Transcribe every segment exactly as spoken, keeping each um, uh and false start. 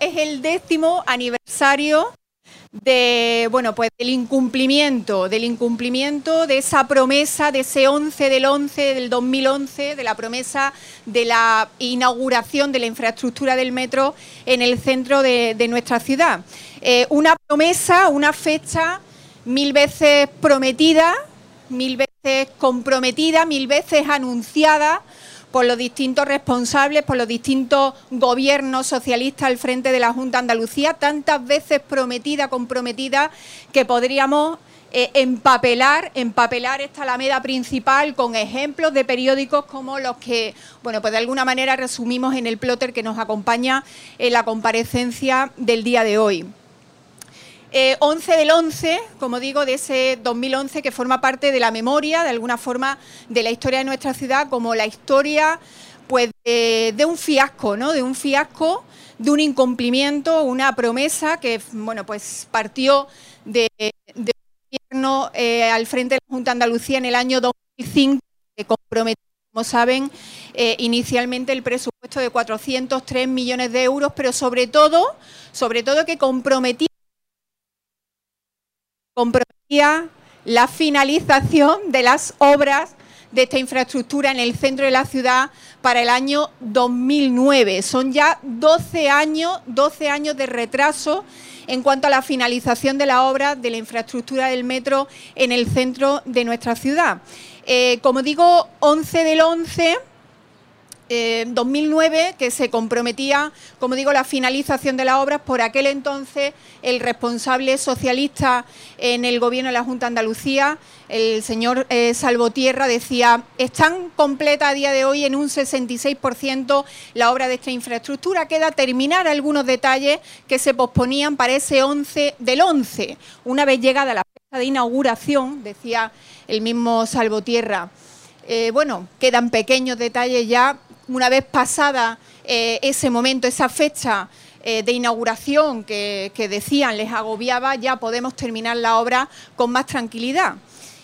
es el décimo aniversario de, bueno, pues del incumplimiento, del incumplimiento de esa promesa, de ese once del once del dos mil once, de la promesa de la inauguración de la infraestructura del metro en el centro de, de nuestra ciudad. Eh, una promesa, una fecha mil veces prometida, mil veces comprometida, mil veces anunciada por los distintos responsables, por los distintos gobiernos socialistas al frente de la Junta de Andalucía, tantas veces prometida, comprometida, que podríamos eh, empapelar, empapelar esta alameda principal con ejemplos de periódicos como los que, bueno, pues de alguna manera resumimos en el plotter que nos acompaña en la comparecencia del día de hoy. Eh, once del once, como digo, de ese dos mil once, que forma parte de la memoria, de alguna forma, de la historia de nuestra ciudad, como la historia, pues, de, de un fiasco, ¿no? De un fiasco, de un incumplimiento, una promesa que, bueno, pues partió de, de gobierno eh, al frente de la Junta de Andalucía en el año dos mil cinco, que comprometió, como saben, eh, inicialmente el presupuesto de cuatrocientos tres millones de euros, pero sobre todo, sobre todo que comprometía comprometía la finalización de las obras de esta infraestructura en el centro de la ciudad para el año dos mil nueve. Son ya doce años, doce años de retraso en cuanto a la finalización de la obra de la infraestructura del metro en el centro de nuestra ciudad. Eh, como digo, once del once... Eh, dos mil nueve, que se comprometía, como digo, la finalización de las obras. Por aquel entonces el responsable socialista en el gobierno de la Junta de Andalucía, el señor eh, Salvotierra, decía: están completas a día de hoy en un sesenta y seis por ciento la obra de esta infraestructura, queda terminar algunos detalles que se posponían para ese once del once. Una vez llegada la fecha de inauguración, decía el mismo Salvotierra, eh, bueno, quedan pequeños detalles ya. Una vez pasada eh, ese momento, esa fecha eh, de inauguración que, que decían les agobiaba, ya podemos terminar la obra con más tranquilidad.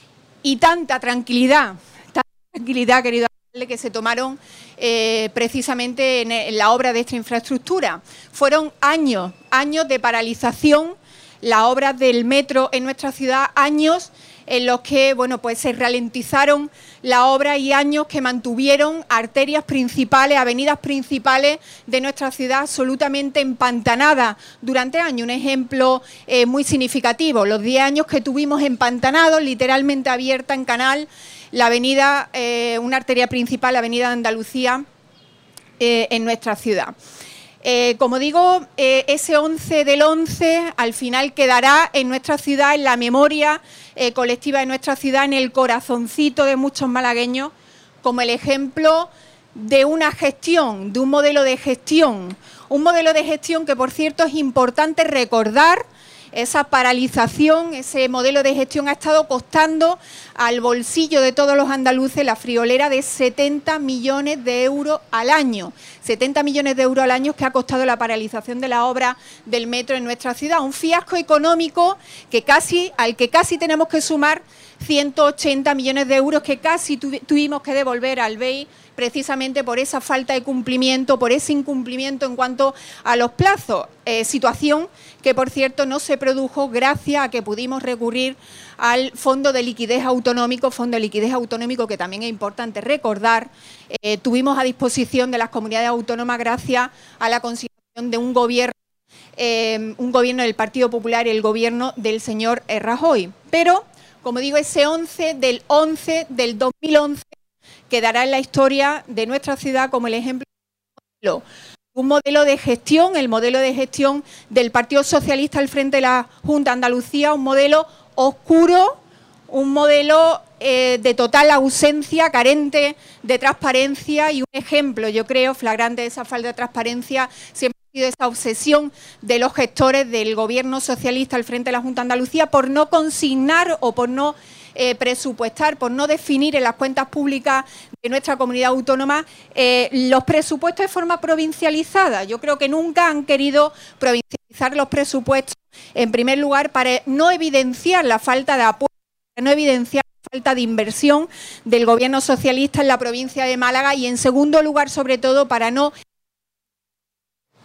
Y tanta tranquilidad, tanta tranquilidad, querido alcalde, que se tomaron eh, precisamente en, en la obra de esta infraestructura. Fueron años, años de paralización, las obras del metro en nuestra ciudad, años en los que, bueno, pues se ralentizaron la obra y años que mantuvieron arterias principales, avenidas principales de nuestra ciudad absolutamente empantanadas durante años. Un ejemplo eh, muy significativo, los diez años que tuvimos empantanados, literalmente abierta en canal, la avenida, eh, una arteria principal, la avenida de Andalucía, eh, en nuestra ciudad. Eh, como digo, eh, ese once del once al final quedará en nuestra ciudad, en la memoria eh, colectiva de nuestra ciudad, en el corazoncito de muchos malagueños, como el ejemplo de una gestión, de un modelo de gestión, un modelo de gestión que, por cierto, es importante recordar. Esa paralización, ese modelo de gestión ha estado costando al bolsillo de todos los andaluces la friolera de setenta millones de euros al año. setenta millones de euros al año que ha costado la paralización de la obra del metro en nuestra ciudad. Un fiasco económico que casi, al que casi tenemos que sumar ciento ochenta millones de euros que casi tu, tuvimos que devolver al B E I, precisamente por esa falta de cumplimiento, por ese incumplimiento en cuanto a los plazos. Eh, situación que, por cierto, no se produjo gracias a que pudimos recurrir al Fondo de Liquidez Autonómico, Fondo de Liquidez Autonómico que también es importante recordar, eh, tuvimos a disposición de las comunidades autónomas gracias a la consideración de un gobierno, eh, un gobierno del Partido Popular y el gobierno del señor Rajoy. Pero, como digo, ese once del once del dos mil once quedará en la historia de nuestra ciudad como el ejemplo de un modelo de gestión, el modelo de gestión del Partido Socialista al frente de la Junta de Andalucía, un modelo oscuro, un modelo eh, de total ausencia, carente de transparencia y un ejemplo, yo creo, flagrante de esa falta de transparencia siempre ha sido esa obsesión de los gestores del gobierno socialista al frente de la Junta de Andalucía por no consignar o por no Eh, presupuestar, por no definir en las cuentas públicas de nuestra comunidad autónoma eh, los presupuestos de forma provincializada. Yo creo que nunca han querido provincializar los presupuestos, en primer lugar, para no evidenciar la falta de apoyo, para no evidenciar la falta de inversión del gobierno socialista en la provincia de Málaga y, en segundo lugar, sobre todo, para no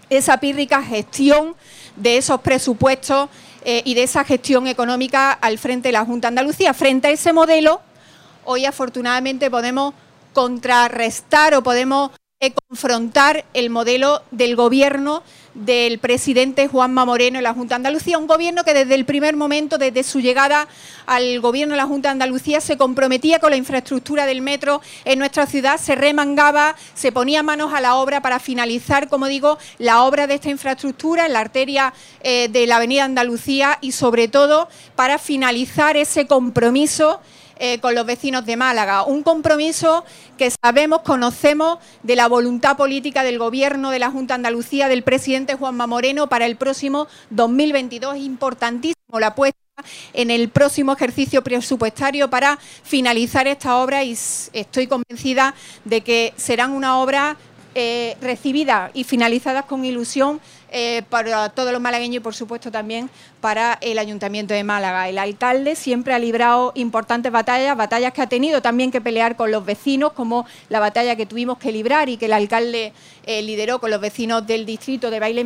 esa pírrica gestión de esos presupuestos eh, y de esa gestión económica al frente de la Junta de Andalucía. Frente a ese modelo, hoy afortunadamente podemos contrarrestar o podemos eh, confrontar el modelo del gobierno del presidente Juanma Moreno en la Junta de Andalucía, un gobierno que desde el primer momento, desde su llegada al gobierno de la Junta de Andalucía, se comprometía con la infraestructura del metro en nuestra ciudad, se remangaba, se ponía manos a la obra para finalizar, como digo, la obra de esta infraestructura en la arteria eh, de la Avenida Andalucía y sobre todo para finalizar ese compromiso Eh, con los vecinos de Málaga, un compromiso que sabemos, conocemos de la voluntad política del Gobierno de la Junta de Andalucía, del presidente Juanma Moreno para el próximo dos mil veintidós. Es importantísimo la puesta en el próximo ejercicio presupuestario para finalizar esta obra y estoy convencida de que serán una obra eh, recibida y finalizadas con ilusión Eh, para todos los malagueños y, por supuesto, también para el Ayuntamiento de Málaga. El alcalde siempre ha librado importantes batallas, batallas que ha tenido también que pelear con los vecinos, como la batalla que tuvimos que librar y que el alcalde eh, lideró con los vecinos del distrito de Bailén,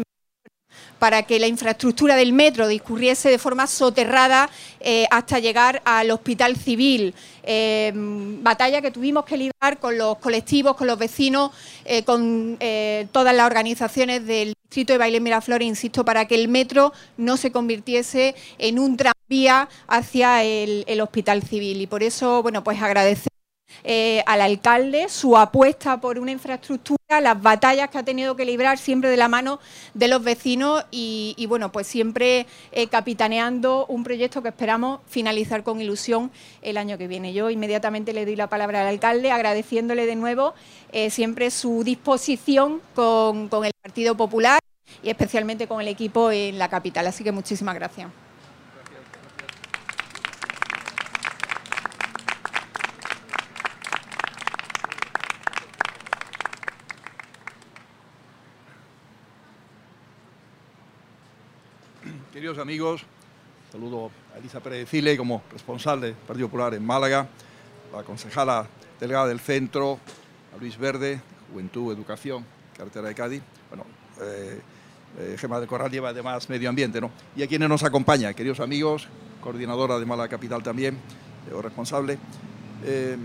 para que la infraestructura del metro discurriese de forma soterrada eh, hasta llegar al Hospital Civil. Eh, batalla que tuvimos que librar con los colectivos, con los vecinos, eh, con eh, todas las organizaciones del distrito de Bailén Miraflores, insisto, para que el metro no se convirtiese en un tranvía hacia el, el Hospital Civil. Y por eso, bueno, pues agradecer Eh, al alcalde su apuesta por una infraestructura, las batallas que ha tenido que librar siempre de la mano de los vecinos y, y bueno, pues siempre eh, capitaneando un proyecto que esperamos finalizar con ilusión el año que viene. Yo inmediatamente le doy la palabra al alcalde, agradeciéndole de nuevo eh, siempre su disposición con, con el Partido Popular y especialmente con el equipo en la capital. Así que muchísimas gracias. Queridos amigos, saludo a Elisa Pérez de Cile como responsable del Partido Popular en Málaga, a la concejala delegada del Centro, a Luis Verde, Juventud, Educación, Carretera de Cádiz, bueno, eh, eh, Gemma del Corral lleva además Medio Ambiente, ¿no? Y a quienes nos acompañan, queridos amigos, coordinadora de Málaga Capital también, o responsable. Eh,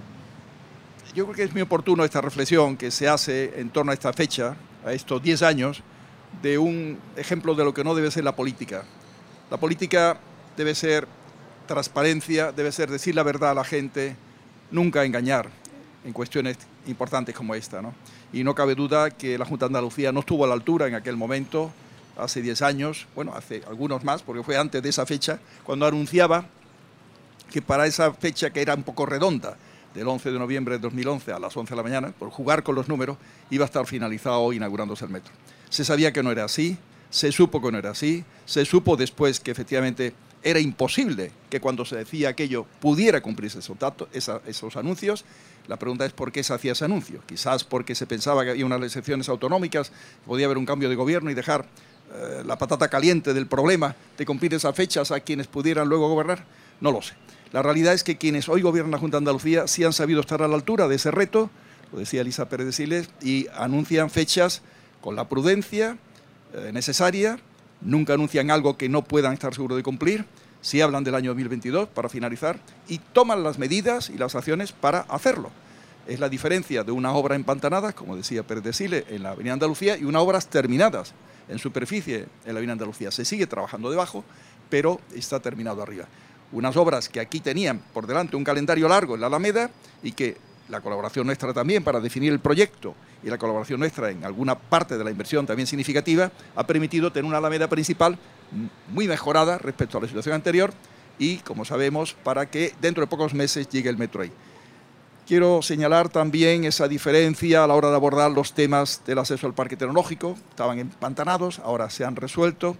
yo creo que es muy oportuno esta reflexión que se hace en torno a esta fecha, a estos diez años, de un ejemplo de lo que no debe ser la política. La política debe ser transparencia, debe ser decir la verdad a la gente, nunca engañar en cuestiones importantes como esta, ¿no? Y no cabe duda que la Junta de Andalucía no estuvo a la altura en aquel momento, hace diez años, bueno, hace algunos más, porque fue antes de esa fecha, cuando anunciaba que para esa fecha, que era un poco redonda, del once de noviembre de dos mil once a las once de la mañana, por jugar con los números, iba a estar finalizado inaugurándose el metro. Se sabía que no era así, se supo que no era así, se supo después que efectivamente era imposible que cuando se decía aquello pudiera cumplirse esos, datos, esa, esos anuncios. La pregunta es por qué se hacía ese anuncio. Quizás porque se pensaba que había unas elecciones autonómicas, podía haber un cambio de gobierno y dejar eh, la patata caliente del problema de cumplir esas fechas a quienes pudieran luego gobernar. No lo sé. La realidad es que quienes hoy gobiernan la Junta de Andalucía sí han sabido estar a la altura de ese reto, lo decía Elisa Pérez de Siles, y anuncian fechas con la prudencia eh, necesaria, nunca anuncian algo que no puedan estar seguros de cumplir, sí hablan del año dos mil veintidós para finalizar y toman las medidas y las acciones para hacerlo. Es la diferencia de unas obras empantanadas, como decía Pérez de Siles, en la Avenida Andalucía y unas obras terminadas en superficie en la Avenida Andalucía. Se sigue trabajando debajo, pero está terminado arriba. Unas obras que aquí tenían por delante un calendario largo en la Alameda y que la colaboración nuestra también para definir el proyecto y la colaboración nuestra en alguna parte de la inversión también significativa ha permitido tener una alameda principal muy mejorada respecto a la situación anterior y, como sabemos, para que dentro de pocos meses llegue el metro ahí. Quiero señalar también esa diferencia a la hora de abordar los temas del acceso al parque tecnológico. Estaban empantanados, ahora se han resuelto.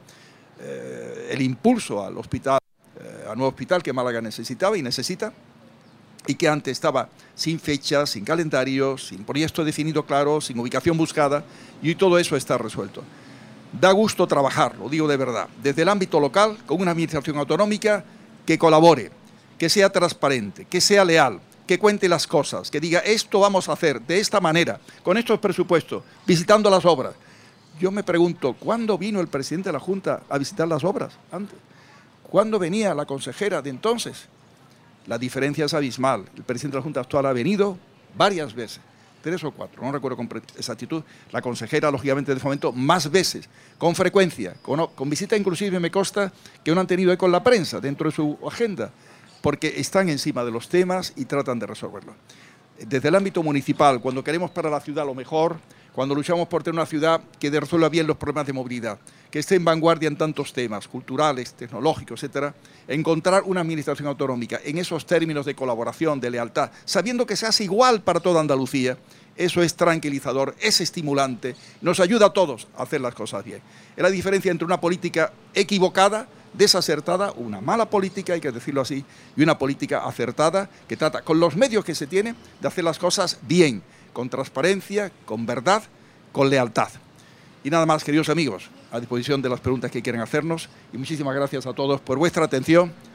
Eh, el impulso al hospital, eh, al nuevo hospital que Málaga necesitaba y necesita, y que antes estaba sin fecha, sin calendario, sin proyecto definido claro, sin ubicación buscada, y todo eso está resuelto. Da gusto trabajar, lo digo de verdad, desde el ámbito local, con una administración autonómica que colabore, que sea transparente, que sea leal, que cuente las cosas, que diga esto vamos a hacer de esta manera, con estos presupuestos, visitando las obras, Yo me pregunto, ¿cuándo vino el presidente de la Junta a visitar las obras? Antes. ¿Cuándo venía la consejera de entonces? La diferencia es abismal. El presidente de la Junta actual ha venido varias veces, tres o cuatro, no recuerdo con exactitud. La consejera, lógicamente, de Fomento, más veces, con frecuencia, con, con visita inclusive me consta que no han tenido eco en la prensa dentro de su agenda, porque están encima de los temas y tratan de resolverlos. Desde el ámbito municipal, cuando queremos para la ciudad lo mejor, cuando luchamos por tener una ciudad que resuelva bien los problemas de movilidad, que esté en vanguardia en tantos temas, culturales, tecnológicos, etcétera, encontrar una administración autonómica en esos términos de colaboración, de lealtad, sabiendo que se hace igual para toda Andalucía, eso es tranquilizador, es estimulante, nos ayuda a todos a hacer las cosas bien. Es la diferencia entre una política equivocada, desacertada, una mala política, hay que decirlo así, y una política acertada que trata, con los medios que se tiene, de hacer las cosas bien, con transparencia, con verdad, con lealtad. Y nada más, queridos amigos, a disposición de las preguntas que quieran hacernos, y muchísimas gracias a todos por vuestra atención.